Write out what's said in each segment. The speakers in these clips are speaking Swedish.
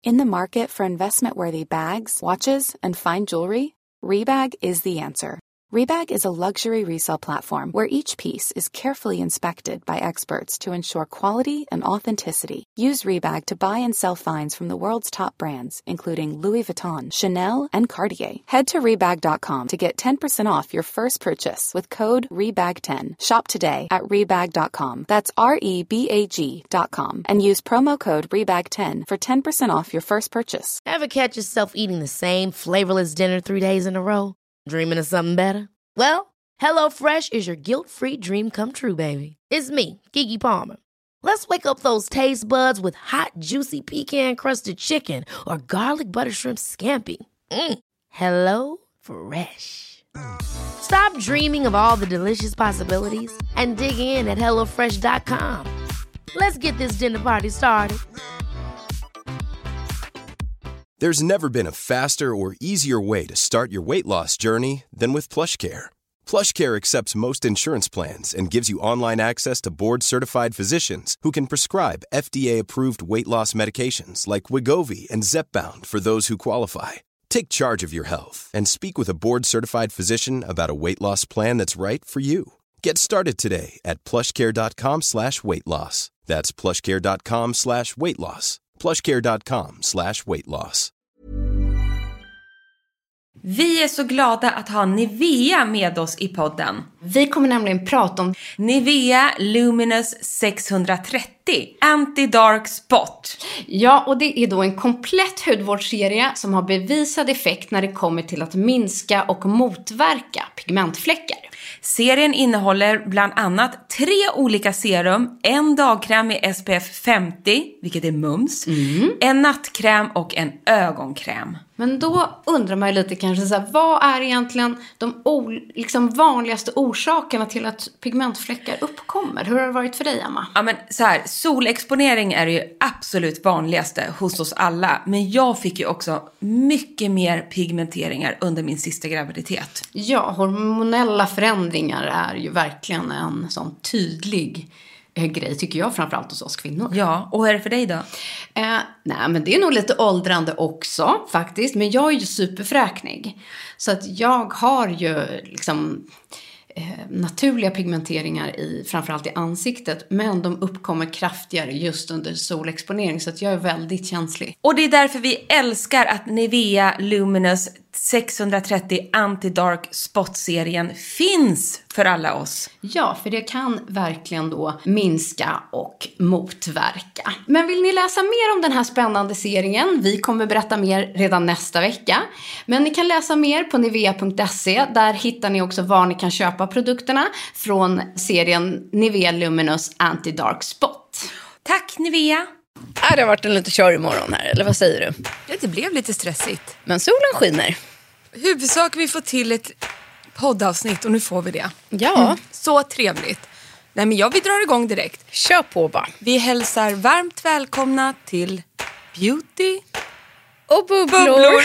In the market for investment-worthy bags, watches, and fine jewelry, Rebag is the answer. Rebag is a luxury resale platform where each piece is carefully inspected by experts to ensure quality and authenticity. Use Rebag to buy and sell finds from the world's top brands, including Louis Vuitton, Chanel, and Cartier. Head to Rebag.com to get 10% off your first purchase with code REBAG10. Shop today at Rebag.com. That's REBAG.com. And use promo code REBAG10 for 10% off your first purchase. Ever catch yourself eating the same flavorless dinner 3 days in a row? Dreaming of something better? Well, HelloFresh is your guilt-free dream come true, baby. It's me, Keke Palmer. Let's wake up those taste buds with hot, juicy pecan-crusted chicken or garlic butter shrimp scampi. Hello Fresh. Stop dreaming of all the delicious possibilities and dig in at HelloFresh.com. Let's get this dinner party started. There's never been a faster or easier way to start your weight loss journey than with PlushCare. PlushCare accepts most insurance plans and gives you online access to board-certified physicians who can prescribe FDA-approved weight loss medications like Wegovy and Zepbound for those who qualify. Take charge of your health and speak with a board-certified physician about a weight loss plan that's right for you. Get started today at plushcare.com/weightloss. That's plushcare.com/weightloss. plushcare.com/weightloss. Vi är så glada att ha Nivea med oss i podden. Vi kommer nämligen prata om Nivea Luminous 630 Anti-Dark Spot. Ja, och det är då en komplett hudvårdsserie som har bevisad effekt när det kommer till att minska och motverka pigmentfläckar. Serien innehåller bland annat 3 olika serum, en dagkräm med SPF 50, vilket är mums, en nattkräm och en ögonkräm. Men då undrar man ju lite kanske så här, vad är egentligen de vanligaste orsakerna till att pigmentfläckar uppkommer? Hur har det varit för dig, Emma? Ja, men så här, solexponering är ju absolut vanligaste hos oss alla. Men jag fick ju också mycket mer pigmenteringar under min sista graviditet. Ja, hormonella förändringar är ju verkligen en sån tydlig grej, tycker jag, framförallt hos oss kvinnor. Ja, och hur är det för dig då? Nej, men det är nog lite åldrande också faktiskt. Men jag är ju superfräknig. Så att jag har ju liksom naturliga pigmenteringar framförallt i ansiktet. Men de uppkommer kraftigare just under solexponering. Så att jag är väldigt känslig. Och det är därför vi älskar att Nivea Luminous 630 Anti-Dark Spot-serien finns för alla oss. Ja, för det kan verkligen då minska och motverka. Men vill ni läsa mer om den här spännande serien? Vi kommer berätta mer redan nästa vecka. Men ni kan läsa mer på nivea.se. Där hittar ni också var ni kan köpa produkterna från serien Nivea Luminous Anti-Dark Spot. Tack Nivea! Det har varit en lite kör imorgon här, eller vad säger du? Ja, det blev lite stressigt. Men solen skiner. Huvudsak vi får till ett poddavsnitt och nu får vi det. Ja. Så trevligt. Nej, men vi drar igång direkt. Kör på bara. Vi hälsar varmt välkomna till Beauty och bubblor.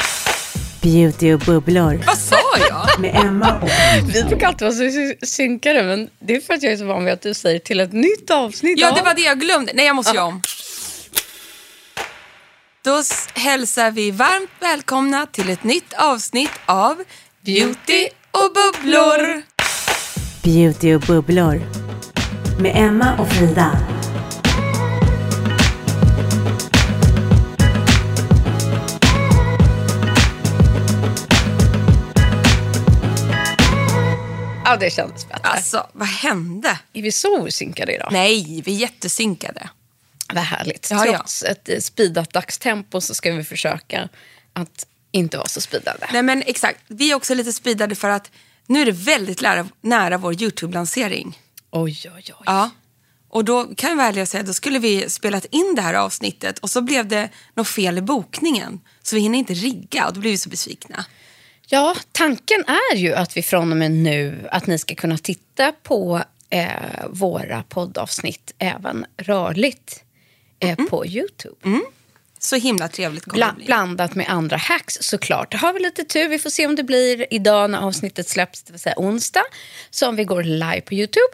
Beauty och bubblor. Vad sa jag? Med Emma och Vi brukar alltid vara så synkade, men det är för att jag är så van vid att du säger till ett nytt avsnitt. Ja, det var det jag glömde. Nej, jag måste göra om. Då hälsar vi varmt välkomna till ett nytt avsnitt av Beauty och bubblor. Beauty och bubblor. Med Emma och Frida. Ja, det kändes bättre. Alltså, vad hände? Är vi så synkade idag? Nej, vi är jättesynkade. Vad härligt. Ja, Trots ett speedat dagstempo så ska vi försöka att inte vara så speedade. Nej, men exakt. Vi är också lite speedade för att nu är det väldigt nära vår YouTube-lansering. Oj. Ja. Och då kan jag välja säga, då skulle vi spelat in det här avsnittet och så blev det något fel i bokningen. Så vi hinner inte rigga och då blir vi så besvikna. Ja, tanken är ju att vi från och med nu att ni ska kunna titta på våra poddavsnitt även rörligt på YouTube. Så himla trevligt kommer det bli. Blandat med andra hacks såklart. Har vi lite tur, vi får se om det blir idag när avsnittet släpps, det vill säga onsdag. Så om vi går live på YouTube.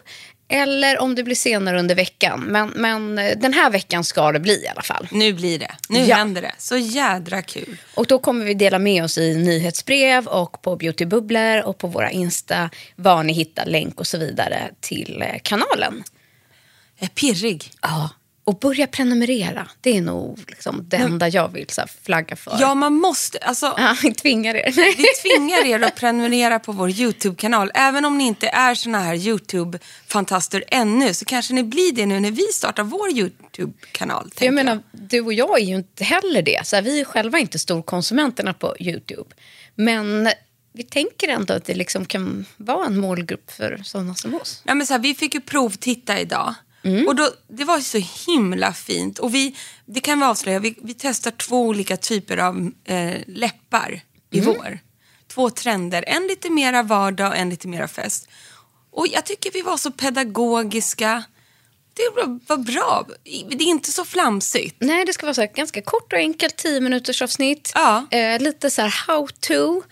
eller om det blir senare under veckan. Men den här veckan ska det bli i alla fall. Nu blir det. Nu händer det. Så jädra kul. Och då kommer vi dela med oss i nyhetsbrev och på beautybubblor och på våra Insta var ni hittar länk och så vidare till kanalen. Jag är pirrig. Ja. Och börja prenumerera. Det är nog liksom det enda jag vill så här, flagga för. Ja, man måste. Alltså, ja, vi tvingar er. Vi tvingar er att prenumerera på vår YouTube-kanal. Även om ni inte är såna här YouTube-fantaster ännu, så kanske ni blir det nu när vi startar vår YouTube-kanal. För jag menar, du och jag är ju inte heller det. Så här, vi är själva inte storkonsumenterna på YouTube. Men vi tänker ändå att det liksom kan vara en målgrupp för sådana som oss. Ja, men så här, vi fick ju provtitta idag. Och då, det var så himla fint. Och det kan vi avslöja, vi testar 2 olika typer av läppar i vår. 2 trender, en lite mera vardag och en lite mera fest. Och jag tycker vi var så pedagogiska. Det var bra. Det är inte så flamsigt. Nej, det ska vara så här, ganska kort och enkelt 10 minuters avsnitt. Ja. Lite så här how to.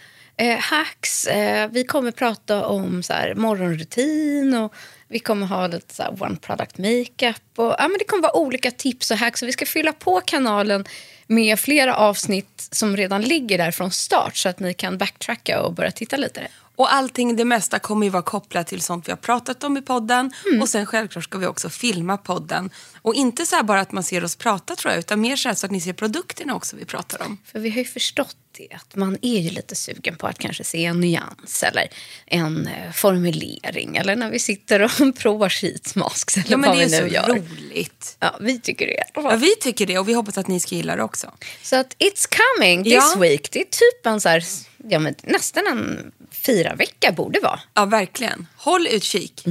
Hacks. Vi kommer prata om så här, morgonrutin och vi kommer ha lite så här, one product makeup och men det kommer vara olika tips och hacks, så vi ska fylla på kanalen med flera avsnitt som redan ligger där från start så att ni kan backtracka och börja titta lite. Och allting, det mesta kommer ju vara kopplat till sånt vi har pratat om i podden. Och sen självklart ska vi också filma podden. Och inte så här bara att man ser oss prata, tror jag, utan mer så här så att ni ser produkterna också vi pratar om. För vi har ju förstått det, att man är ju lite sugen på att kanske se en nyans eller en formulering. Eller när vi sitter och provar sheetsmasks eller vad vi nu gör. Ja, men det är så roligt. Ja, vi tycker det. Ja, vi tycker det och vi hoppas att ni ska gilla det också. Så att it's coming this week. Det är typ en så här, ja, men nästan en 4-vecka borde vara. Ja, verkligen. Håll utkik.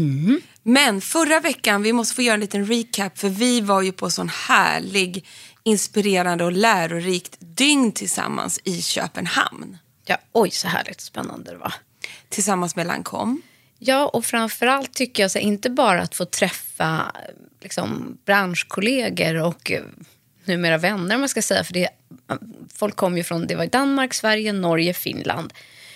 Men förra veckan, vi måste få göra en liten recap, för vi var ju på sån härlig, inspirerande och lärorikt dygn tillsammans i Köpenhamn. Ja, oj, så härligt spännande det var. Tillsammans med Lancôme. Ja, och framförallt tycker jag så inte bara att få träffa liksom, branschkollegor och numera vänner, man ska säga, för det, folk kom ju från, det var Danmark, Sverige, Norge, Finland.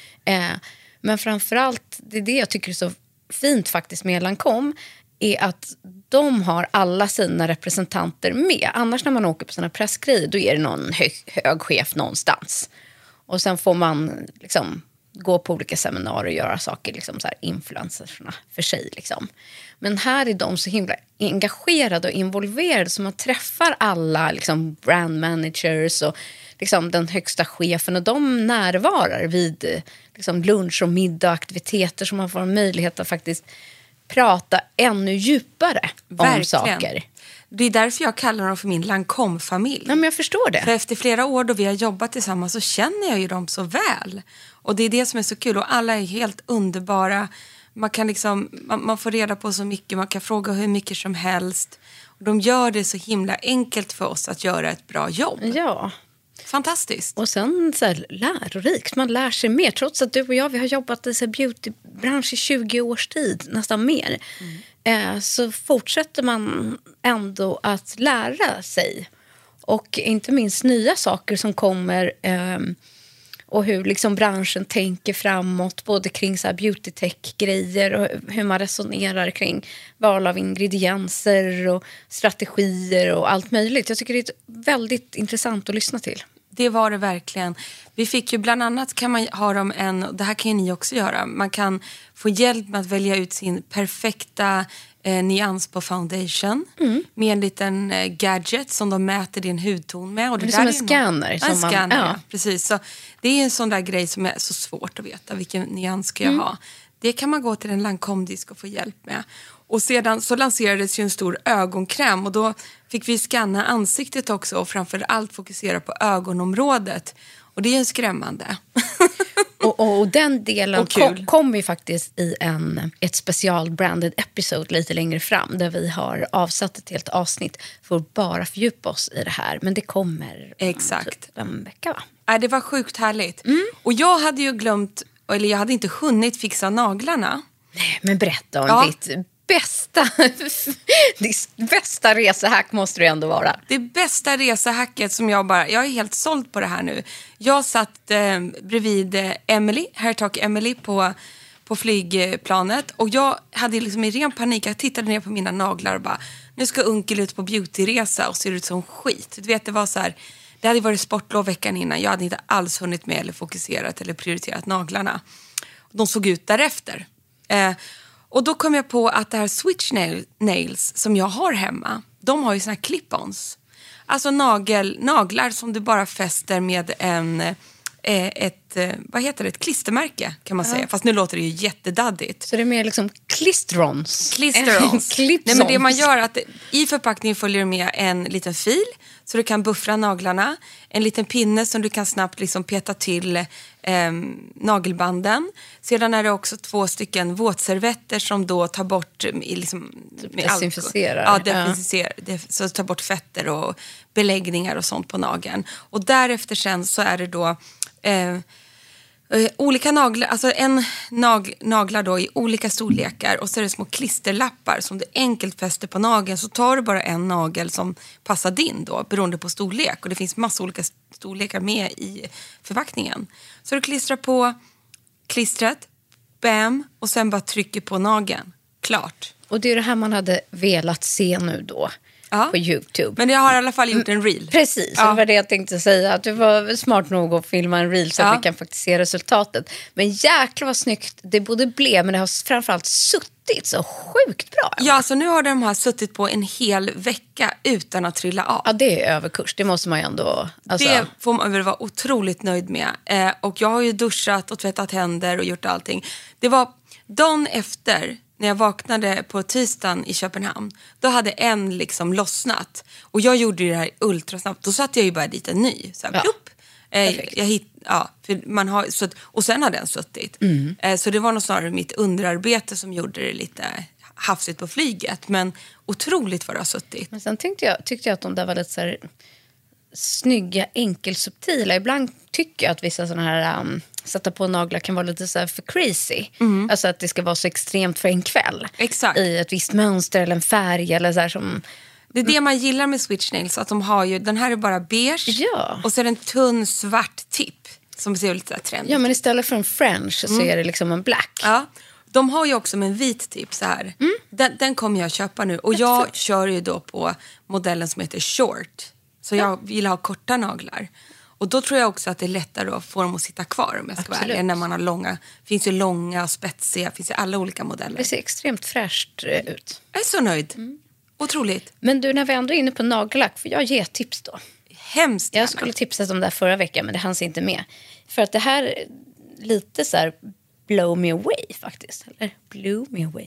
Men framförallt, det är det jag tycker är så fint faktiskt med Lancôme, är att de har alla sina representanter med. Annars när man åker på sina pressgrejer, då är det någon hög chef någonstans. Och sen får man liksom gå på olika seminarier och göra saker, liksom så här influencersna för sig. Liksom. Men här är de så himla engagerade och involverade, så man träffar alla liksom brand managers och liksom den högsta chefen, och de närvarar vid liksom lunch- och middagaktiviteter, så man får en möjlighet att faktiskt prata ännu djupare om saker. Det är därför jag kallar dem för min Lancôme-familj. Ja, men jag förstår det. För efter flera år då vi har jobbat tillsammans så känner jag ju dem så väl. Och det är det som är så kul. Och alla är helt underbara. Man kan liksom, man får reda på så mycket. Man kan fråga hur mycket som helst. Och de gör det så himla enkelt för oss att göra ett bra jobb. Ja. Fantastiskt. Och sen så här, lärorikt. Man lär sig mer. Trots att du och jag, vi har jobbat i så beautybransch i 20 års tid. Nästan mer. Så fortsätter man ändå att lära sig. Och inte minst nya saker som kommer. Och hur liksom branschen tänker framåt. Både kring så här beauty-tech-grejer. Och hur man resonerar kring val av ingredienser. Och strategier och allt möjligt. Jag tycker det är väldigt intressant att lyssna till. Det var det verkligen. Vi fick ju bland annat, kan man ha dem det här kan ju ni också göra. Man kan få hjälp med att välja ut sin perfekta nyans på foundation. Med en liten gadget som de mäter din hudton med. Och det är där som är en scanner. En scanner, ja. Precis. Så det är en sån där grej som är så svårt att veta. Vilken nyans ska jag ha? Det kan man gå till en Lancôme-disk och få hjälp med. Och sedan så lanserades ju en stor ögonkräm. Och då fick vi scanna ansiktet också. Och framförallt fokusera på ögonområdet. Och det är ju skrämmande. Och den delen kommer ju faktiskt i ett specialbranded episode lite längre fram. Där vi har avsatt ett helt avsnitt för att bara fördjupa oss i det här. Men det kommer exakt typ en vecka, va? Ja, det var sjukt härligt. Och jag hade ju glömt, eller jag hade inte hunnit fixa naglarna. Nej, men berätta om ditt bästa resehack måste det ändå vara. Det bästa resehacket som jag är helt såld på det här nu. Jag satt bredvid Emily, Hair Talk Emily på på flygplanet. Och jag hade liksom i ren panik, jag tittade ner på mina naglar och bara, nu ska Unkel ut på beautyresa och ser ut som skit. Du vet, det var så här, det hade varit sportlov veckan innan. Jag hade inte alls hunnit med eller fokuserat eller prioriterat naglarna. De såg ut därefter. Och då kom jag på att det här Switch Nails som jag har hemma, de har ju såna här clip-ons. Alltså naglar som du bara fäster med ett klistermärke kan man säga. Fast nu låter det ju jättedaddigt. Så det är mer liksom klisterons. Nej, men det man gör är att i förpackningen följer det med en liten fil så du kan buffra naglarna. En liten pinne som du kan snabbt liksom peta till nagelbanden. Sedan är det också 2 stycken våtservetter som då tar bort desinficerar. Ja, desinficerar. Så tar bort fetter och beläggningar och sånt på nageln. Och därefter sen så är det då olika naglar, alltså naglar då i olika storlekar och så är det små klisterlappar som du enkelt fäster på nageln. Så tar du bara en nagel som passar din då, beroende på storlek. Och det finns massa olika storlekar med i förpackningen. Så du klistrar på klistret, bam, och sen bara trycker på nageln. Klart. Och det är det här man hade velat se nu då. På YouTube. Men jag har i alla fall gjort en reel. Precis, det var det jag tänkte säga. Att du var smart nog att filma en reel så att vi kan faktiskt se resultatet. Men jäklar vad snyggt det både blev, men det har framförallt suttit så sjukt bra. Ja, så nu har de här suttit på en hel vecka utan att trilla av. Ja, det är överkurs. Det måste man ju ändå... Alltså... Det får man väl vara otroligt nöjd med. Och jag har ju duschat och tvättat händer och gjort allting. Det var dagen efter... När jag vaknade på tisdagen i Köpenhamn, då hade en liksom lossnat. Och jag gjorde det här ultrasnabbt. Då satte jag ju bara dit en ny. Så här, för man har, så, och sen hade den suttit. Så det var nog snarare mitt underarbete som gjorde det lite hafsigt på flyget. Men otroligt vad det har suttit. Men sen tyckte jag att de där var lite så här snygga, enkelsubtila. Ibland tycker jag att vissa sådana här... sätta på naglar kan vara lite så här för crazy. Alltså att det ska vara så extremt för en kväll. Exakt. I ett visst mönster eller en färg eller så här som... Det är det man gillar med Switch Nails, att de har ju, den här är bara beige. Ja. Och så är det en tunn svart tipp som ser lite trendigt. Ja, men istället för en French så är det liksom en black. Ja. De har ju också med en vit tipp så här. Den kommer jag köpa nu. Och jag kör ju då på modellen som heter Short. Så jag vill ha korta naglar. Och då tror jag också att det är lättare att få dem att sitta kvar om jag ska vara ärlig, när man har långa. Finns ju långa och spetsiga, finns ju alla olika modeller. Det ser extremt fräscht ut. Jag är så nöjd. Otroligt. Men du, när vi ändå är inne på nagellack, får jag ge tips då? Hemskt gärna. Jag skulle tipsat om det här förra veckan, men det hanns inte med. För att det här är lite så här blow me away faktiskt. Eller blew me away.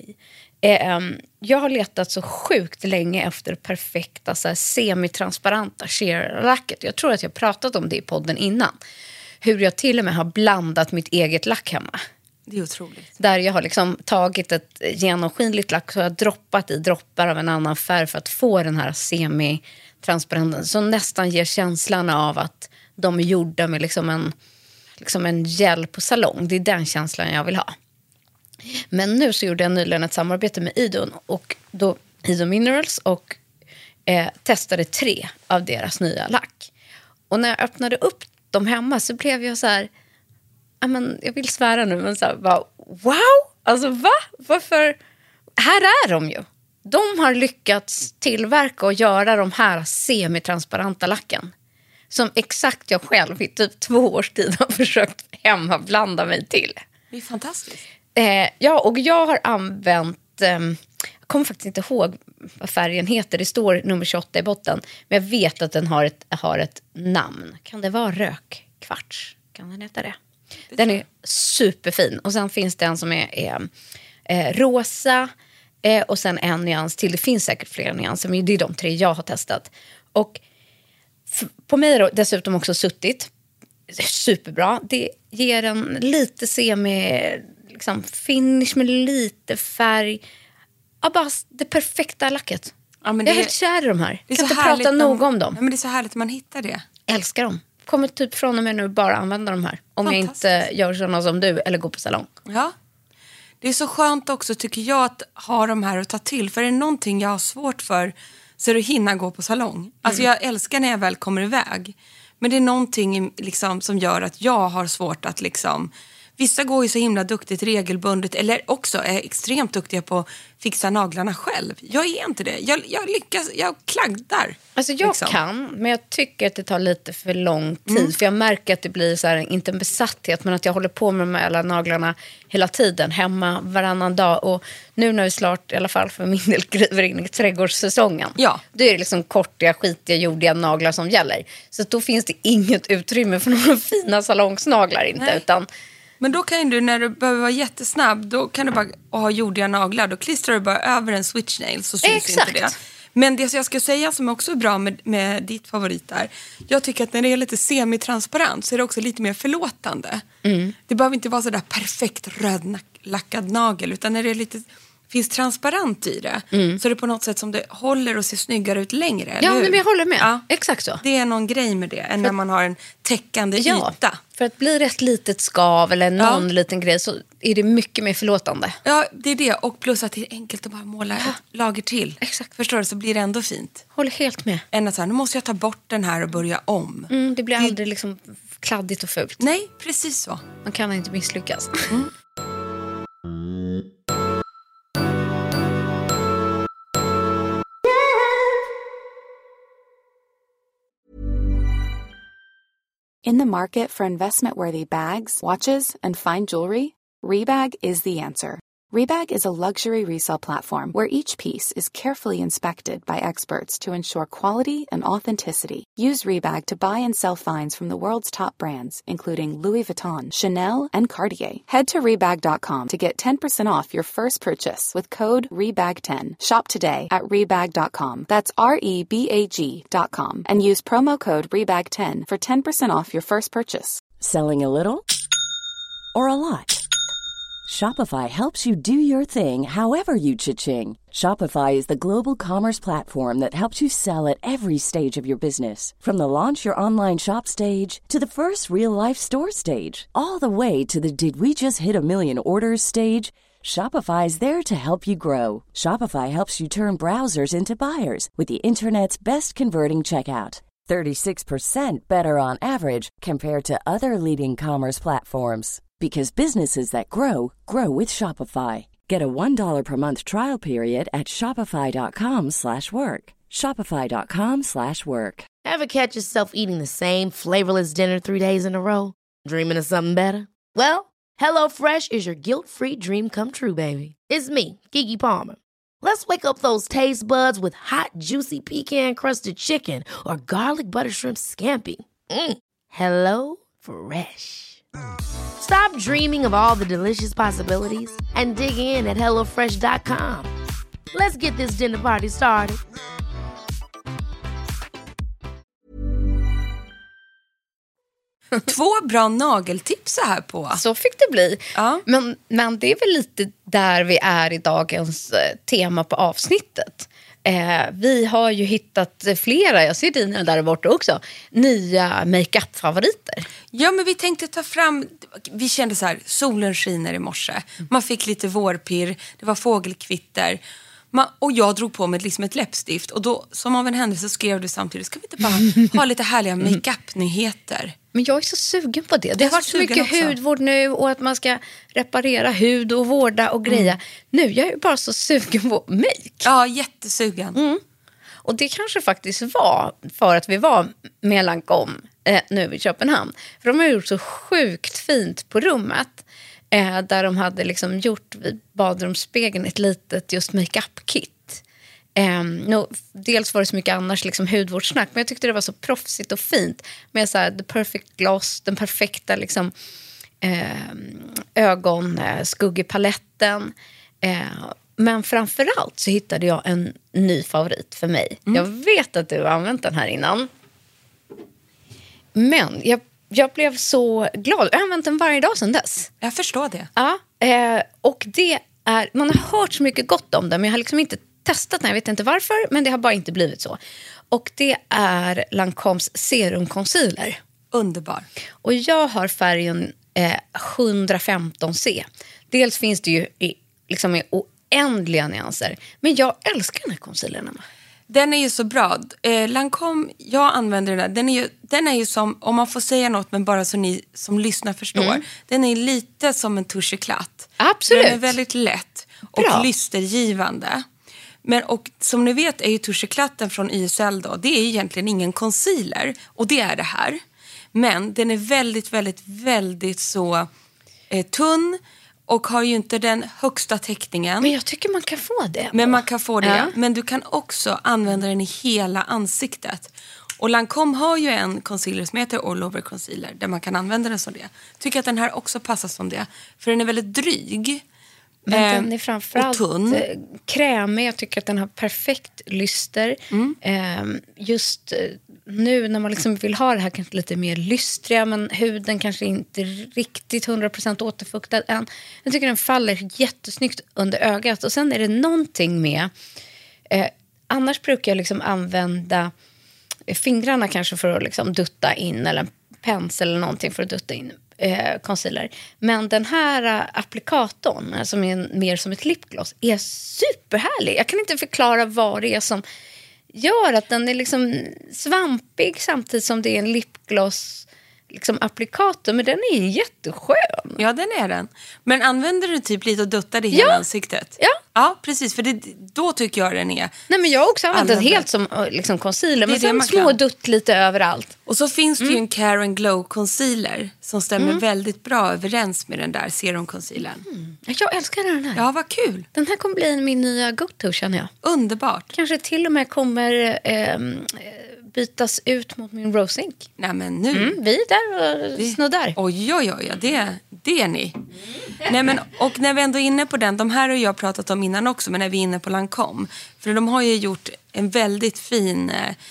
Jag har letat så sjukt länge efter perfekta så här semitransparenta sheer-lacket. Jag tror att jag pratat om det i podden innan. Hur jag till och med har blandat mitt eget lack hemma. Det är otroligt. Där jag har liksom tagit ett genomskinligt lack så jag har droppat i droppar av en annan färg för att få den här semitransparenten som nästan ger känslan av att de är gjorda med liksom en gel på salong. Det är den känslan jag vill ha. Men nu så gjorde jag nyligen ett samarbete med Idun och då Idun Minerals och testade 3 av deras nya lack. Och när jag öppnade upp dem hemma så blev jag så här, jag vill svära nu, men så här, bara, wow, alltså va? Varför? Här är de ju. De har lyckats tillverka och göra de här semitransparenta lacken. Som exakt jag själv i typ 2 års tid har försökt hemma blanda mig till. Det är fantastiskt. Ja, och jag har använt... jag kommer faktiskt inte ihåg vad färgen heter. Det står nummer 28 i botten. Men jag vet att den har ett namn. Kan det vara rökkvarts? Kan den heta det? Den är superfin. Och sen finns det en som är rosa. Och sen en nyans till. Det finns säkert flera nyanser. Men det är de 3 jag har testat. Och på mig har dessutom också suttit. Superbra. Det ger en lite liksom finish med lite färg. Ja, bara det perfekta lacket. Ja, men jag är helt kär i de här. Jag kan inte prata nog om dem. Ja, men det är så härligt att man hittar det. Älskar dem. Kommer typ från och med nu bara använda de här. Om jag inte gör sådana som du eller går på salong. Ja. Det är så skönt också tycker jag att ha de här att ta till. För är det någonting jag har svårt för så är det att hinna gå på salong. Alltså jag älskar när jag väl kommer iväg. Men det är någonting liksom som gör att jag har svårt att liksom Vissa går ju så himla duktigt regelbundet eller också är extremt duktiga på att fixa naglarna själv. Jag är inte det. Jag lyckas, jag kladdar. Alltså jag kan, men jag tycker att det tar lite för lång tid. För jag märker att det blir så här, inte en besatthet, men att jag håller på med de här alla naglarna hela tiden, hemma varannan dag. Och nu när vi snart, i alla fall för min del, griver in i trädgårdssäsongen. Ja. Då är det liksom kortiga, skitiga, jordiga naglar som gäller. Så då finns det inget utrymme för några fina salongsnaglar inte. Nej. Utan... Men då kan du, när du behöver vara jättesnabb, då kan du bara ha jordiga naglar. Då klistrar du bara över en switch nail så syns Exakt. inte det. Men det jag ska säga som också är bra med ditt favorit där. Jag tycker att när det är lite semitransparent så är det också lite mer förlåtande. Det behöver inte vara så där perfekt rödlackad nagel. Utan när det är lite, finns transparent i det. Så är det på något sätt som det håller och ser snyggare ut längre. Ja, eller hur? men jag håller med. Ja. Exakt så. Det är någon grej med det. Än när man har en täckande yta. För att bli ett litet skav eller någon liten grej så är det mycket mer förlåtande. Ja, det är det. Och plus att det är enkelt att bara måla ett lager till. Exakt. Förstår du? Så blir det ändå fint. Håller helt med. Än att så här, nu måste jag ta bort den här och börja om. Det blir aldrig liksom kladdigt och fult. Nej, precis så. Man kan inte misslyckas. In the market for investment-worthy bags, watches, and fine jewelry, Rebag is the answer. Rebag is a luxury resale platform where each piece is carefully inspected by experts to ensure quality and authenticity. Use Rebag to buy and sell finds from the world's top brands, including Louis Vuitton, Chanel, and Cartier. Head to Rebag.com to get 10% off your first purchase with code REBAG10. Shop today at Rebag.com. That's REBAG.com. And use promo code REBAG10 for 10% off your first purchase. Selling a little or a lot? Shopify helps you do your thing however you cha-ching. Shopify is the global commerce platform that helps you sell at every stage of your business. From the launch your online shop stage to the first real-life store stage, all the way to the did we just hit a million orders stage. Shopify is there to help you grow. Shopify helps you turn browsers into buyers with the internet's best converting checkout. 36% better on average compared to other leading commerce platforms. Because businesses that grow, grow with Shopify. Get a $1 per month trial period at shopify.com/work. Shopify.com/work. Ever catch yourself eating the same flavorless dinner 3 days in a row? Dreaming of something better? Well, HelloFresh is your guilt-free dream come true, baby. It's me, Keke Palmer. Let's wake up those taste buds with hot, juicy pecan-crusted chicken or garlic butter shrimp scampi. Hello Fresh. Stop dreaming of all the delicious possibilities and dig in at HelloFresh.com. Let's get this dinner party started. Två bra nageltips så här på. Så fick det bli. Ja. Men det är väl lite där vi är i dagens tema på avsnittet. Vi har ju hittat flera, jag ser dina där borta också, nya make-up-favoriter. Ja, men vi tänkte ta fram, vi kände så här, solen skiner i morse. Man fick lite vårpirr, det var fågelkvitter. Och jag drog på mig liksom ett läppstift. Och då, som av en händelse, skrev du samtidigt, ska vi inte bara ha lite härliga make-up-nyheter? Men jag är så sugen på det. Det har varit så mycket också hudvård nu och att man ska reparera hud och vårda och greja. Nu jag är bara så sugen på make. Ja, jättesugen. Och det kanske faktiskt var för att vi var med Lancôme nu i Köpenhamn. För de har gjort så sjukt fint på rummet. Där de hade liksom gjort vid badrumsspegeln ett litet just make-up-kit. Dels var det så mycket annars liksom hudvårdssnack, men jag tyckte det var så proffsigt och fint med så här, the perfect gloss, den perfekta liksom ögonskuggepaletten. Men framförallt så hittade jag en ny favorit för mig. Jag vet att du har använt den här innan. Men jag blev så glad. Jag har använt den varje dag sedan dess. Jag förstår det. Ja, och det är, man har hört så mycket gott om den, men jag har liksom inte testat den. Jag vet inte varför, men det har bara inte blivit så. Och det är Lancômes Serum Concealer. Underbar. Och jag har färgen 715C. Dels finns det ju liksom i oändliga nyanser. Men jag älskar den här concealern. Den är ju så bra. Lancome, jag använder den där. Den är ju som, om man får säga något men bara så ni som lyssnar förstår. Den är lite som en tuscheklatt. Absolut. Den är väldigt lätt och lystergivande. Men och som ni vet är ju tuscheklatten från YSL då, det är egentligen ingen concealer. Och det är det här. Men den är väldigt, väldigt, väldigt så tunn. Och har ju inte den högsta täckningen. Men jag tycker man kan få det. Men man kan få det. Ja. Men du kan också använda den i hela ansiktet. Och Lancome har ju en concealer som heter All Over Concealer. Där man kan använda den som det. Tycker att den här också passar som det. För den är väldigt dryg. Men den är framförallt krämig. Jag tycker att den har perfekt lyster. Just nu när man liksom vill ha det här kanske lite mer lystriga, men huden kanske inte riktigt 100% återfuktad än. Jag tycker den faller jättesnyggt under ögat. Och sen är det någonting med... annars brukar jag liksom använda fingrarna kanske för att liksom dutta in, eller en pensel eller någonting för att dutta in concealer. Men den här applikatorn som är mer som ett lipgloss är superhärlig. Jag kan inte förklara vad det är som gör att den är liksom svampig samtidigt som det är en lipgloss liksom applikator, men den är jätteskön. Ja, den är den. Men använder du typ lite och duttar det i hela ansiktet? Ja. Ja, precis. För då tycker jag den är... Nej, men jag har också använt den helt som liksom concealer. Men sen små dutt lite överallt. Och så finns det ju en Care & Glow concealer som stämmer väldigt bra överens med den där serum concealern. Jag älskar den här. Ja, vad kul. Den här kommer bli min nya go-to, känner jag. Underbart. Kanske till och med kommer bytas ut mot min Rose Ink. Nej, men nu. Vi är där och snuddar. Oj, det är ni. Nej, men, och när vi ändå är inne på den, de här har jag pratat om innan också, men när vi är inne på Lancome. För de har ju gjort en väldigt fin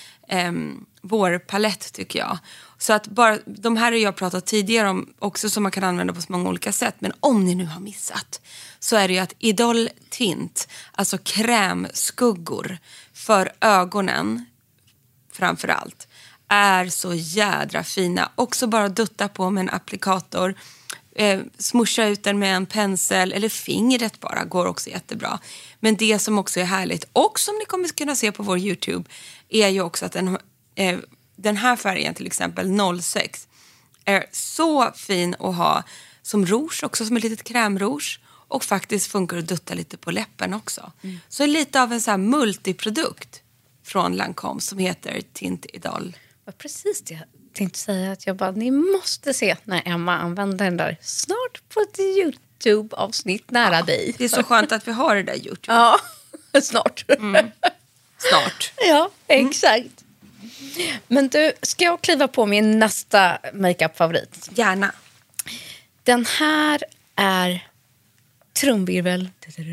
vårpalett, tycker jag. Så att bara, de här har jag pratat tidigare om också, som man kan använda på så många olika sätt. Men om ni nu har missat, så är det ju att Idol Tint, alltså krämskuggor för ögonen framförallt, är så jädra fina. Också bara dutta på med en applikator, smusha ut den med en pensel eller fingret bara, går också jättebra. Men det som också är härligt, och som ni kommer kunna se på vår YouTube, är ju också att den här färgen, till exempel 06, är så fin att ha som rouge, också som ett litet krämrouge, och faktiskt funkar att dutta lite på läppen också. Så lite av en så här multiprodukt från Lancome som heter Tint Idol. Vad precis det jag tänkte säga, att jag bara, ni måste se när Emma använder den där snart på ett YouTube-avsnitt nära dig. Det är så skönt att vi har det där YouTube. Ja, snart. Snart. Ja, exakt. Men du, ska jag kliva på min nästa makeup-favorit? Gärna. Den här är trumvirvel.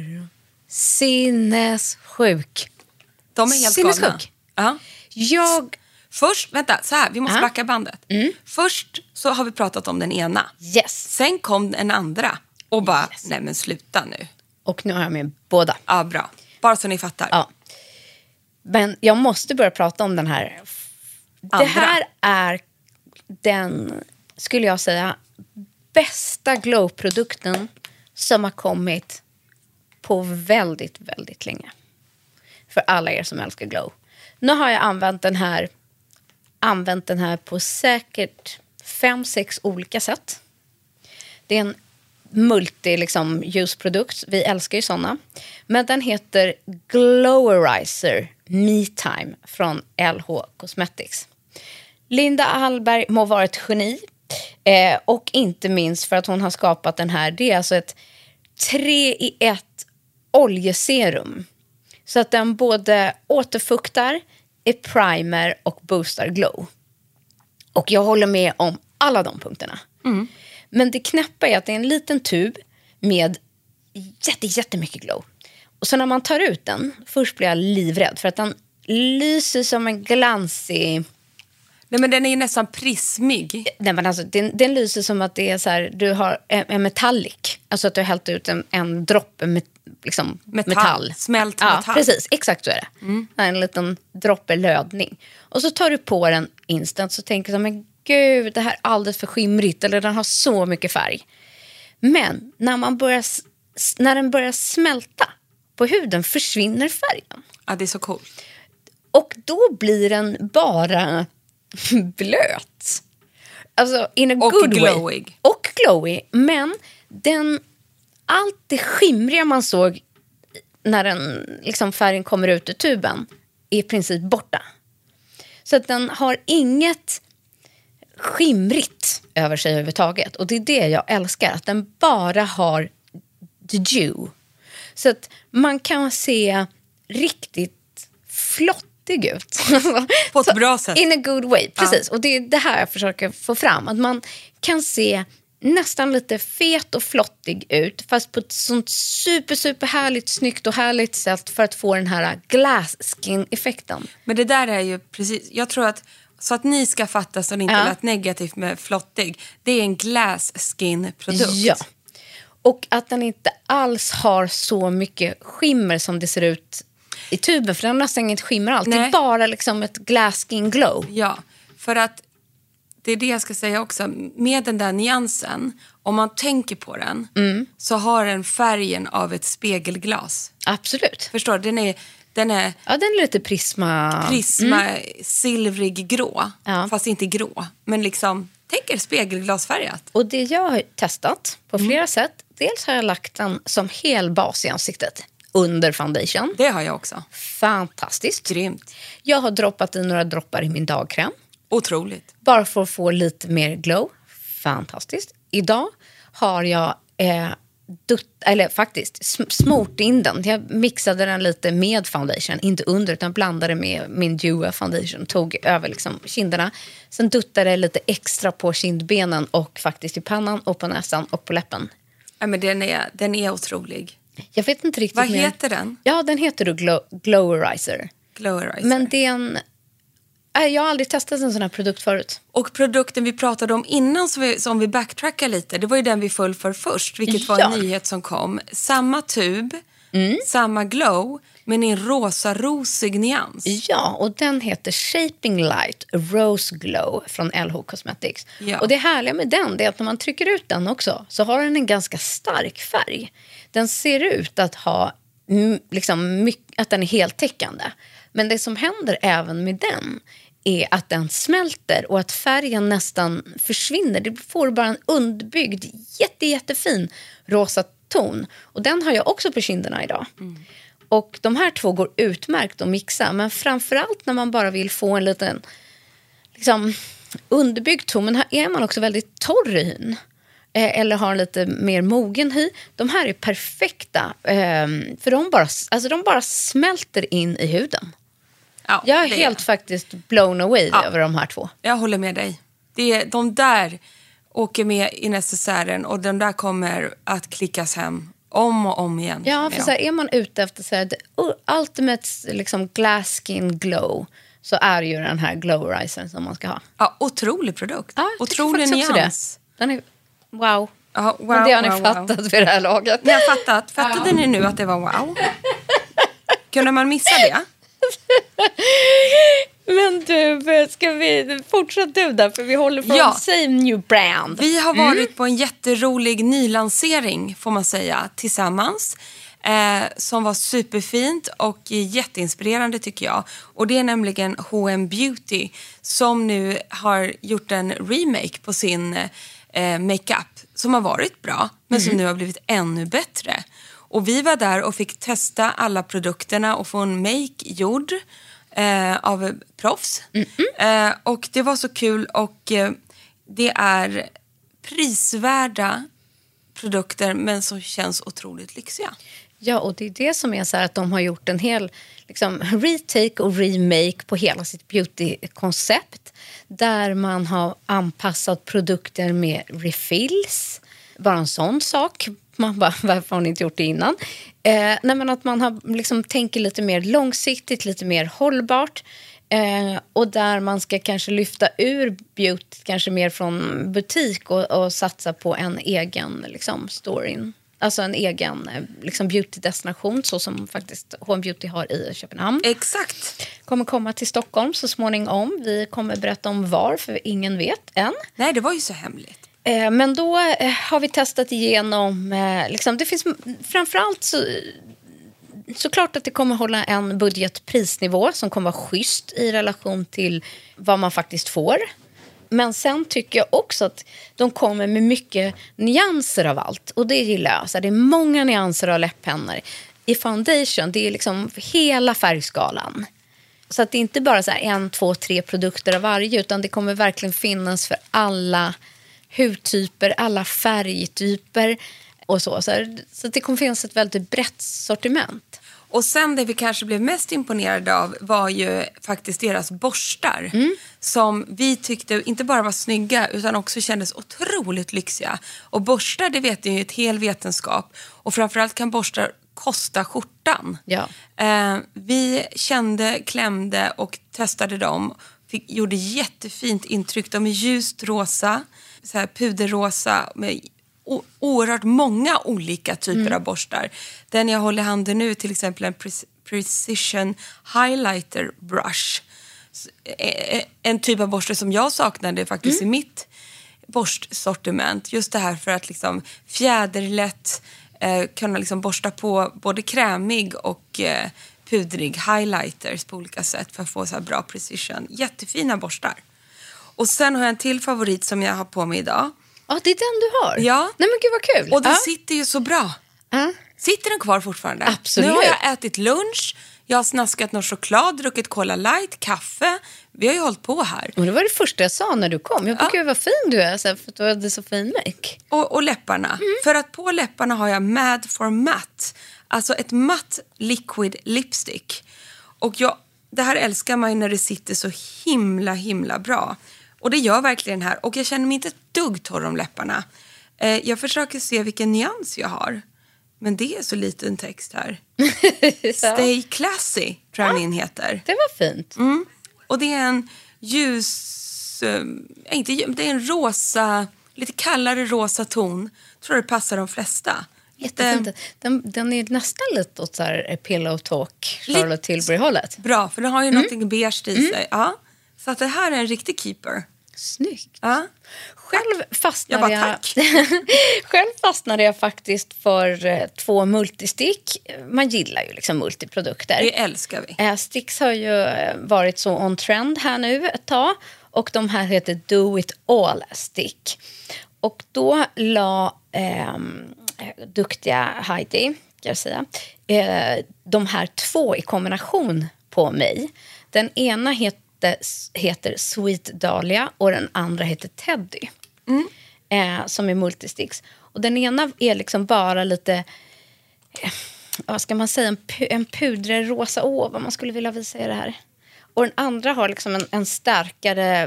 Sinnessjuk. De är helt galna. Ja. Först, vänta, så här, vi måste backa bandet. Först så har vi pratat om den ena. Yes. Sen kom en andra och bara, nej men sluta nu. Och nu har jag med båda. Ja, bra. Bara så ni fattar. Ja. Men jag måste börja prata om den här. Det här är den, skulle jag säga, bästa glow-produkten som har kommit på väldigt, väldigt länge. För alla er som älskar glow. Nu har jag använt den här på säkert 5-6 olika sätt. Det är en ljusprodukt. Vi älskar ju såna. Men den heter Glowerizer Me Time från LH Cosmetics. Linda Hallberg må vara ett geni. Och inte minst för att hon har skapat den här. Det är alltså ett 3-i-1 oljeserum. Så att den både återfuktar, är primer och boostar glow. Och jag håller med om alla de punkterna. Men det knäppa är att det är en liten tub med jättemycket glow. Och så när man tar ut den, först blir jag livrädd för att den lyser som en glansig... Nej, men den är ju nästan prismig. Nej, men alltså, den lyser som att det är så här, du har en metallic. Alltså att du har hällt ut en droppe med liksom metall. Smält metall. Ja, precis. Exakt så är det. En liten droppe lödning. Och så tar du på den instant, så tänker du, men gud, det här är alldeles för skimrigt. Eller den har så mycket färg. Men när den börjar smälta på huden försvinner färgen. Ja, det är så coolt. Och då blir den bara blöt. Alltså in a good glowig. way. Och glowy. Men allt det skimriga man såg när den liksom färgen kommer ut ur tuben är i princip borta. Så att den har inget skimrigt över sig överhuvudtaget. Och det är det jag älskar. Att den bara har the dew. Så att man kan se riktigt flottig ut. På ett bra sätt. In a good way, precis. Och det är det här jag försöker få fram. Att man kan se nästan lite fet och flottig ut. Fast på ett sånt super härligt, snyggt och härligt sätt. För att få den här glass skin-effekten. Men det där är ju precis... Jag tror att så att ni ska fatta så det inte lät negativt med flottig. Det är en glass skin-produkt. Ja. Och att den inte alls har så mycket skimmer som det ser ut i tuben. För den har nästan inget skimmer alls. Det är bara liksom ett glass skin glow. Ja, för att det är det jag ska säga också. Med den där nyansen, om man tänker på den så har den färgen av ett spegelglas. Absolut. Förstår du? Den är ja, den är lite prisma, silvrig grå. Ja. Fast inte grå. Men liksom, tänk er spegelglasfärgat. Och det jag har testat på flera sätt. Dels har jag lagt den som hel bas i ansiktet. Under foundation. Det har jag också. Fantastiskt. Grymt. Jag har droppat i några droppar i min dagkräm. Otroligt. Bara för att få lite mer glow. Fantastiskt. Idag har jag smort in den. Jag mixade den lite med foundation. Inte under utan blandade med min Dua foundation. Tog över liksom kinderna. Sen duttade jag lite extra på kindbenen och faktiskt i pannan och på näsan och på läppen. Ja, men den är otrolig. Jag vet inte riktigt Vad heter den? Ja, den heter då Glowerizer. Glowerizer. Men det är en... Jag har aldrig testat en sån här produkt förut. Och produkten vi pratade om innan som vi backtrackar lite, det var ju den vi föll för först, vilket var en nyhet som kom. Samma tub, samma glow, men i en rosa-rosig nyans. Ja, och den heter Shaping Light Rose Glow från LH Cosmetics. Ja. Och det härliga med den är att när man trycker ut den också så har den en ganska stark färg. Den ser ut att ha att den är heltäckande. Men det som händer även med den är att den smälter och att färgen nästan försvinner. Det får bara en underbyggd, jättefin rosa ton. Och den har jag också på kinderna idag. Och de här två går utmärkt att mixa. Men framförallt när man bara vill få en liten underbyggd ton. Men här är man också väldigt torr i hyn. Eller har lite mer mogen hy. De här är perfekta. För de bara smälter in i huden. Ja, jag är helt faktiskt blown away över de här två. Jag håller med dig. De där åker med i necessären och de där kommer att klickas hem om och om igen. Ja, för så här, är man ute efter så här, ultimate glass skin glow så är ju den här Glowerizern som man ska ha. Ja, otrolig produkt. Ja, otrolig nyans. Den är wow. Ja, wow. Men det har ni fattat vid det här laget. Ni har fattat. Fattade ni nu att det var wow? Kunde man missa det? Men du, ska vi fortsätta där? För vi håller på same new brand. Vi har varit på en jätterolig nylansering, får man säga, tillsammans. Som var superfint och jätteinspirerande tycker jag. Och det är nämligen H&M Beauty som nu har gjort en remake på sin makeup som har varit bra men som nu har blivit ännu bättre. Och vi var där och fick testa alla produkterna och få en make gjord av proffs. Och det var så kul och det är prisvärda produkter men som känns otroligt lyxiga. Ja, och det är det som är så här att de har gjort en hel retake och remake på hela sitt beauty-koncept. Där man har anpassat produkter med refills. Bara en sån sak. Man bara, varför har ni inte gjort det innan? Men att man har tänker lite mer långsiktigt, lite mer hållbart. Och där man ska kanske lyfta ur beauty kanske mer från butik och satsa på en egen storyn. Alltså en egen beauty-destination så som faktiskt H&M Beauty har i Köpenhamn. Exakt. Kommer komma till Stockholm så småningom. Vi kommer berätta om var för ingen vet än. Nej, det var ju så hemligt. Men då har vi testat igenom, det finns framförallt så såklart att det kommer hålla en budgetprisnivå som kommer vara schysst i relation till vad man faktiskt får. Men sen tycker jag också att de kommer med mycket nyanser av allt. Och det gillar jag. Så det är många nyanser av läpppennor. I foundation, det är liksom hela färgskalan. Så att det är inte bara så här 1, 2, 3 produkter av varje. Utan det kommer verkligen finnas för alla hudtyper, alla färgtyper och så. Så det kommer finnas ett väldigt brett sortiment. Och sen det vi kanske blev mest imponerade av var ju faktiskt deras borstar. Som vi tyckte inte bara var snygga utan också kändes otroligt lyxiga. Och borstar, det vet ni ju, ett hel vetenskap. Och framförallt kan borstar kosta skjortan. Ja. Vi klämde och testade dem. Gjorde jättefint intryck. De är ljust rosa, så här puderrosa med oerhört många olika typer av borstar. Den jag håller i handen nu till exempel en Precision Highlighter Brush. En typ av borste som jag saknade faktiskt i mitt borstsortiment. Just det här för att liksom fjäderlätt kunna liksom borsta på både krämig och pudrig highlighters på olika sätt för att få så här bra precision. Jättefina borstar. Och sen har jag en till favorit som jag har på mig idag. Ja, det är den du har. Ja. Nej, men gud vad kul. Och den sitter ju så bra. Sitter den kvar fortfarande? Absolut. Nu har jag ätit lunch, jag har snaskat någon choklad, druckit Cola Light, kaffe. Vi har ju hållit på här. Och det var det första jag sa när du kom. Jag tycker vad fin du är, så här, för att du hade så fin make. Och läpparna. För att på läpparna har jag Mad for Matte. Alltså ett matt liquid lipstick. Och det här älskar man ju när det sitter så himla bra. Och det gör verkligen här. Och jag känner mig inte ett dugg torr om läpparna. Jag försöker se vilken nyans jag har. Men det är så liten text här. Stay classy, tror jag min heter. Det var fint. Och det är en ljus... det är en rosa... Lite kallare rosa ton. Tror det passar de flesta. Jättefint. Den är nästan lite åt så här pillow talk, Charlotte Tilbury-hållet. Bra, för den har ju någonting beige i sig. Ja. Så att det här är en riktig keeper. Snyggt. Ja. Själv fastnade jag faktiskt för 2 multistick. Man gillar ju liksom multiprodukter. Det älskar vi. Sticks har ju varit så on trend här nu ett tag. Och de här heter Do It All Stick. Och då la duktiga Heidi, kan jag säga, de här 2 i kombination på mig. Den ena heter Sweet Dahlia och den andra heter Teddy. Som är multisticks. Och den ena är liksom bara lite, vad ska man säga, en pudrig rosa, vad man skulle vilja visa i det här. Och den andra har liksom en starkare,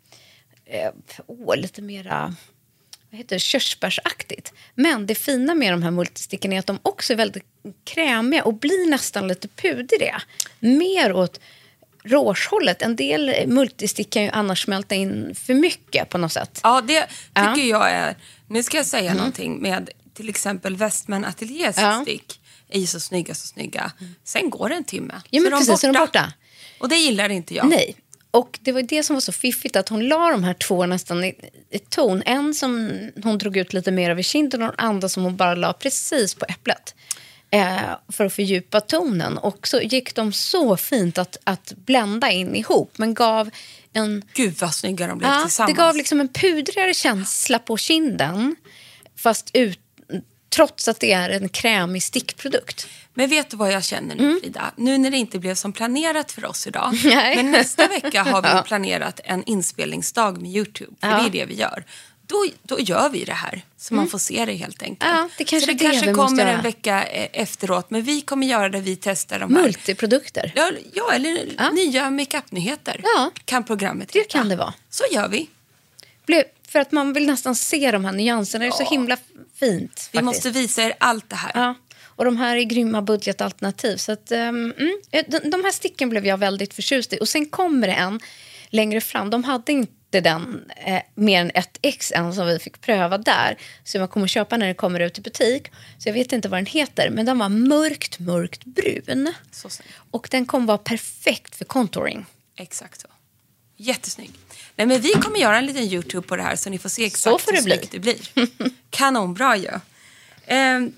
lite mera, vad heter det, körsbärsaktigt. Men det fina med de här multisticken är att de också är väldigt krämiga och blir nästan lite pudriga. Mer åt rouge-hållet. En del multistick kan ju annars smälta in för mycket på något sätt. Ja, det tycker jag är... Nu ska jag säga någonting med till exempel Westman Ateliers stick. Är ju så snygga. Sen går det en timme. Ja, men precis, så är de borta. Och det gillar inte jag. Nej. Och det var det som var så fiffigt, att hon la de här 2 nästan i ton. En som hon drog ut lite mer över kinden och den andra som hon bara la precis på äpplet. För att fördjupa tonen. Och så gick de så fint att blända in ihop. Men gav en... Gud vad snygga de blev tillsammans. Det gav liksom en pudrigare känsla på kinden. Fast trots att det är en krämig stickprodukt. Men vet du vad jag känner nu, Frida? Nu när det inte blev som planerat för oss idag. Men nästa vecka har vi planerat en inspelningsdag med YouTube. För det är det vi gör. Då gör vi det här. Så man får se det helt enkelt. Ja, det kanske kommer en vecka efteråt. Men vi kommer göra det, vi testar de här. Multiprodukter. Ja, eller nya make-up-nyheter. Ja. Kan programmet heta. Det kan det vara. Så gör vi. För att man vill nästan se de här nyanserna. Det är så himla fint. Faktiskt. Vi måste visa er allt det här. Ja. Och de här är grymma budgetalternativ. Så att, de här sticken blev jag väldigt förtjust i. Och sen kommer det en längre fram. De hade inte den mer än ett X än som vi fick pröva där. Så man kommer köpa när det kommer ut i butik. Så jag vet inte vad den heter. Men den var mörkt brun. Så snygg. Och den kommer vara perfekt för contouring. Exakt så. Jättesnygg. Nej, men vi kommer göra en liten YouTube på det här så ni får se exakt hur snyggt det blir. Kanonbra ju.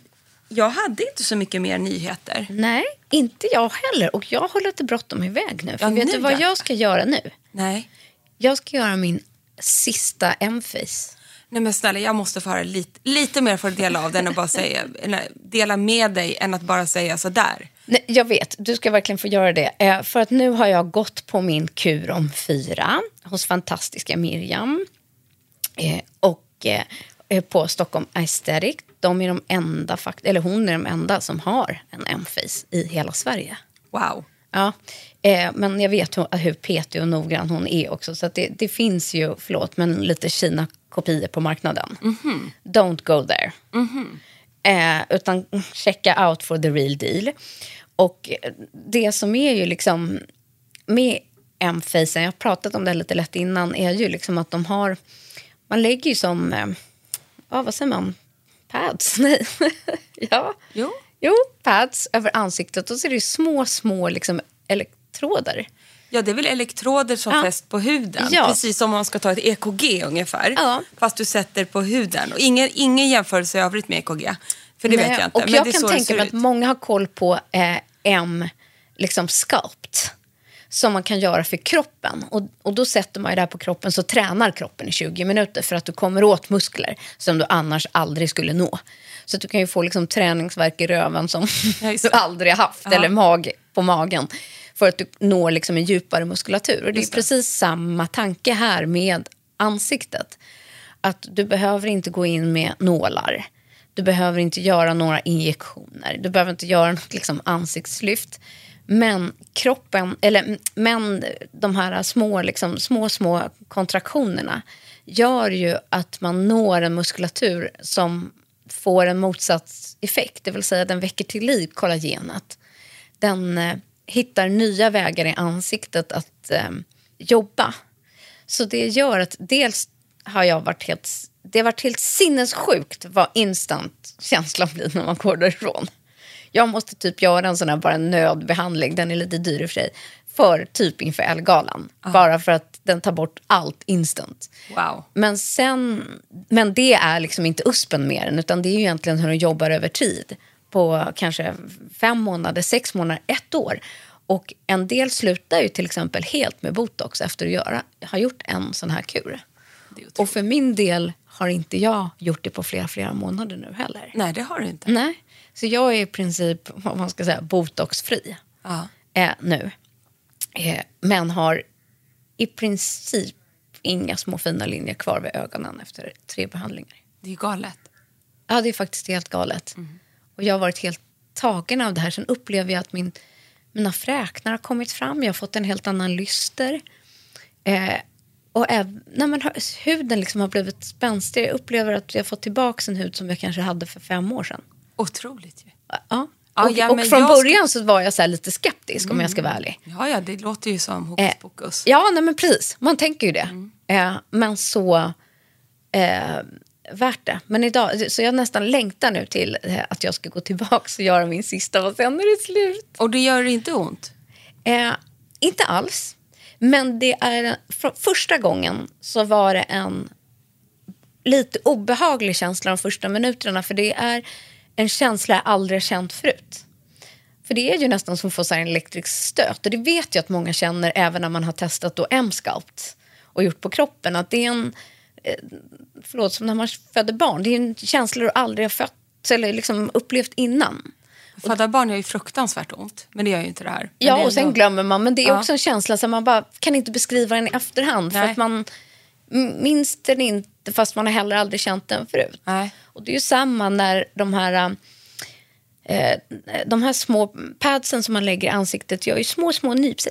Jag hade inte så mycket mer nyheter. Nej, inte jag heller. Och jag har lite bråttom iväg nu. För vet du vad jag ska göra nu? Nej. Jag ska göra min sista M-face. Nej men snälla, jag måste få höra lite mer för att dela av den och bara säga, eller dela med dig än att bara säga sådär. Nej, jag vet, du ska verkligen få göra det. För att nu har jag gått på min kur om 4 hos fantastiska Miriam. Och på Stockholm Aesthetic. De är de enda, eller hon är de enda som har en M-face i hela Sverige. Wow. Ja, men jag vet hur petig och noggrann hon är också. Så att det finns ju, men lite Kina-kopior på marknaden. Mm-hmm. Don't go there. Mm-hmm. Utan checka out for the real deal. Och det som är ju liksom med M-facen, jag har pratat om det lite lätt innan, är ju liksom att de har, man lägger ju som, vad säger man? Pads? Nej. Ja. Jo, pads över ansiktet och så är det små liksom elektroder. Ja, det är väl elektroder som fäst på huden. Ja. Precis som om man ska ta ett EKG ungefär. Ja. Fast du sätter på huden. Och ingen jämförelse i övrigt med EKG. För det vet jag inte. Och men jag kan tänka mig att många har koll på liksom sculpt. Som man kan göra för kroppen. Och då sätter man ju det här på kroppen, så tränar kroppen i 20 minuter. För att du kommer åt muskler som du annars aldrig skulle nå. Så att du kan ju få liksom träningsvärk i röven som du aldrig har haft. Aha. Eller på magen. För att du når liksom en djupare muskulatur. Och det är precis samma tanke här med ansiktet. Att du behöver inte gå in med nålar. Du behöver inte göra några injektioner. Du behöver inte göra något liksom ansiktslyft. Men men de här små kontraktionerna gör ju att man når en muskulatur som får en motsatt effekt. Det vill säga den väcker till liv kollagenet. Den hittar nya vägar i ansiktet att jobba. Så det gör att dels har jag varit helt sinnessjukt vad instant känslan blir när man går därifrån. Jag måste typ göra en sån här bara nödbehandling. Den är lite dyr i och för sig. För typ inför Ellegalan. Bara för att den tar bort allt instant. Wow. Men det är liksom inte uspen mer än. Utan det är ju egentligen hur de jobbar över tid. På kanske 5 månader, 6 månader, 1 år. Och en del slutar ju till exempel helt med botox efter att ha gjort en sån här kur. Och för min del har inte jag gjort det på flera månader nu heller. Nej, det har du inte. Nej. Så jag är i princip, vad man ska säga, botoxfri nu. Men har i princip inga små fina linjer kvar vid ögonen efter 3 behandlingar. Det är ju galet. Ja, det är faktiskt helt galet. Mm. Och jag har varit helt tagen av det här. Sen upplever jag att mina fräknar har kommit fram. Jag har fått en helt annan lyster. Och huden liksom har blivit spänstig. Jag upplever att jag har fått tillbaka en hud som jag kanske hade för 5 år sedan. Otroligt ju. Ja. Och från början så var jag så här lite skeptisk om jag ska vara ärlig. Ja, det låter ju som hokus pokus. Ja, nej men precis. Man tänker ju det. Men så värt det. Men idag, så jag nästan längtar nu till att jag ska gå tillbaka och göra min sista och sen är det slut. Och det gör inte ont? Inte alls. Men det är första gången så var det en lite obehaglig känsla de första minuterna. För det är en känsla jag aldrig känt förut. För det är ju nästan som att få så här en elektrisk stöt. Och det vet jag att många känner även när man har testat då M-sculpt och gjort på kroppen. Att det är en, som när man föder barn. Det är en känsla du aldrig har fött eller liksom upplevt innan. Födda barn gör ju fruktansvärt ont, men det gör ju inte det här. Men ja, och sen glömmer man. Men det är också en känsla som man bara kan inte beskriva den i efterhand. Nej. För att man minns den inte fast man har heller aldrig känt den förut. Nej. Och det är ju samma när de här små padsen som man lägger i ansiktet gör ju små nyps.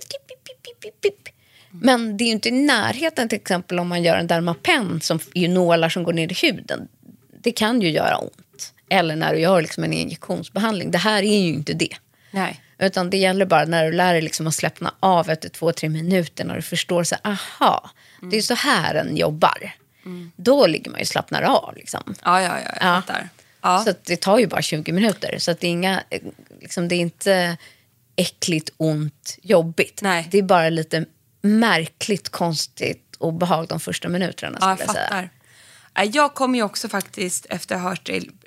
Men det är ju inte i närheten till exempel om man gör en Dermapen som är ju nålar som går ner i huden. Det kan ju göra ont. Eller när du gör liksom en injektionsbehandling. Det här är ju inte det. Nej. Utan det gäller bara när du lär dig liksom att släppna av efter 2-3 minuter. När du förstår så aha, det är så här den jobbar. Då ligger man ju slappnar av liksom. Ja, jag fattar. Ja. Så att det tar ju bara 20 minuter. Så att det är inga, liksom, det är inte äckligt, ont, jobbigt. Nej. Det är bara lite märkligt, konstigt och behag de första minuterna. Ja, jag fattar. Jag kommer ju också faktiskt efter att ha hört dig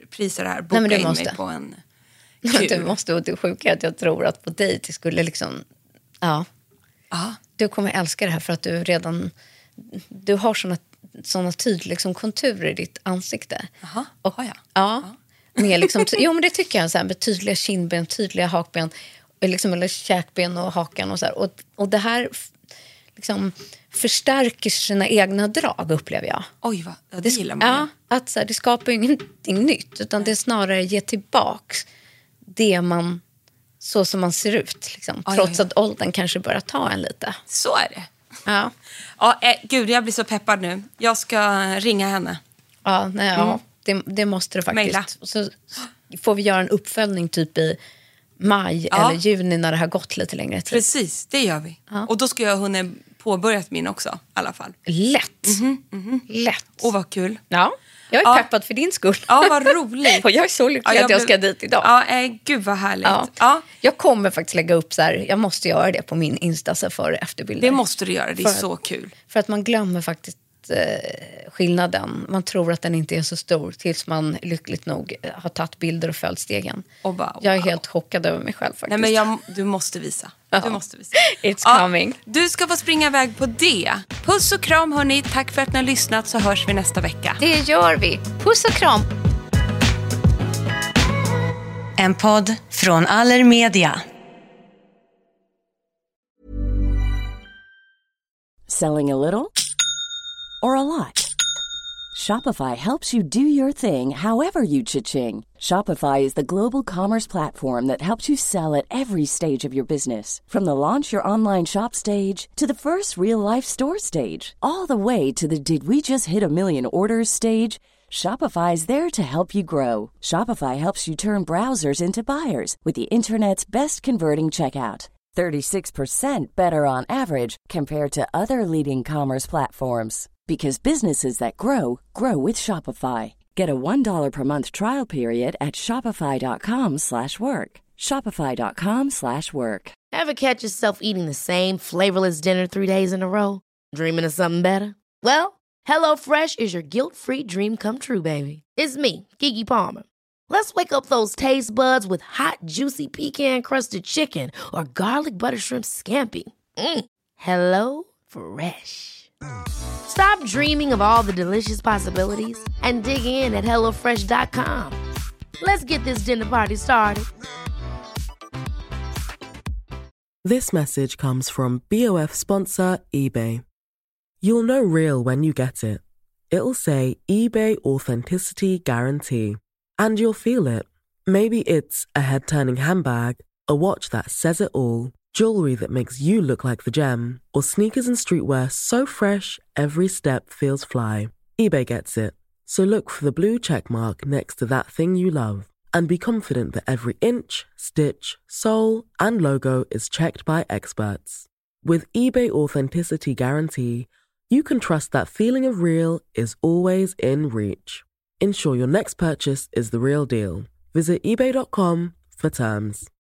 prisar det här. Boka Nej, men du in måste. mig på en Du tur. måste, och det sjuka är att jag tror att på dig det skulle liksom, ja. Du kommer älska det här för att du har såna tydliga liksom, konturer i ditt ansikte. Jaha, och, har jag? Ja. Med liksom, jo, men det tycker jag, så här, med tydliga kindben, tydliga hakben, liksom, eller käkben och hakan och så här. Och det här liksom förstärker sina egna drag, upplever jag. Oj, vad det gillar man. Ja, att så här, det skapar ju ingenting nytt, utan det är snarare ge tillbaks det man, så som man ser ut, liksom. Trots att åldern kanske börjar ta en lite. Så är det. Ja. Ja, gud, jag blir så peppad nu. Jag ska ringa henne. Ja, nej, ja. Det måste du faktiskt. Maila. Så får vi göra en uppföljning typ i maj eller juni när det har gått lite längre tid. Precis, det gör vi. Ja. Och då ska jag hunnit påbörjat min också, i alla fall. Lätt. Lätt. Och vad kul. Ja, jag är peppad för din skull. Ja, vad roligt. Och jag är så lycklig att jag ska dit idag. Ja, gud vad härligt. Ja. Jag kommer faktiskt lägga upp så här, jag måste göra det på min Insta så före och efterbilder. Det måste du göra, det är så kul. För att man glömmer faktiskt skillnaden. Man tror att den inte är så stor tills man lyckligt nog har tagit bilder och följt stegen. Och bara, jag är helt chockad över mig själv faktiskt. Nej, men du måste visa. Du måste visa. It's coming. Du ska få springa iväg på det. Puss och kram hörni. Tack för att ni har lyssnat, så hörs vi nästa vecka. Det gör vi. Puss och kram. En podd från Allermedia. Selling a little or a lot? Shopify helps you do your thing however you cha-ching. Shopify is the global commerce platform that helps you sell at every stage of your business. From the launch your online shop stage to the first real-life store stage, all the way to the did we just hit a million orders stage. Shopify is there to help you grow. Shopify helps you turn browsers into buyers with the internet's best converting checkout. 36% better on average compared to other leading commerce platforms. Because businesses that grow, grow with Shopify. Get a $1 per month trial period at shopify.com/work. Shopify.com/work. Ever catch yourself eating the same flavorless dinner 3 days in a row? Dreaming of something better? Well, HelloFresh is your guilt-free dream come true, baby. It's me, Keke Palmer. Let's wake up those taste buds with hot, juicy pecan-crusted chicken or garlic butter shrimp scampi. Hello Fresh. Stop dreaming of all the delicious possibilities and dig in at HelloFresh.com. Let's get this dinner party started. This message comes from BOF sponsor eBay. You'll know real when you get it. It'll say eBay Authenticity Guarantee. And you'll feel it. Maybe it's a head-turning handbag, a watch that says it all, jewelry that makes you look like the gem, or sneakers and streetwear so fresh every step feels fly. eBay gets it. So look for the blue check mark next to that thing you love and be confident that every inch, stitch, sole, and logo is checked by experts. With eBay Authenticity Guarantee, you can trust that feeling of real is always in reach. Ensure your next purchase is the real deal. Visit ebay.com for terms.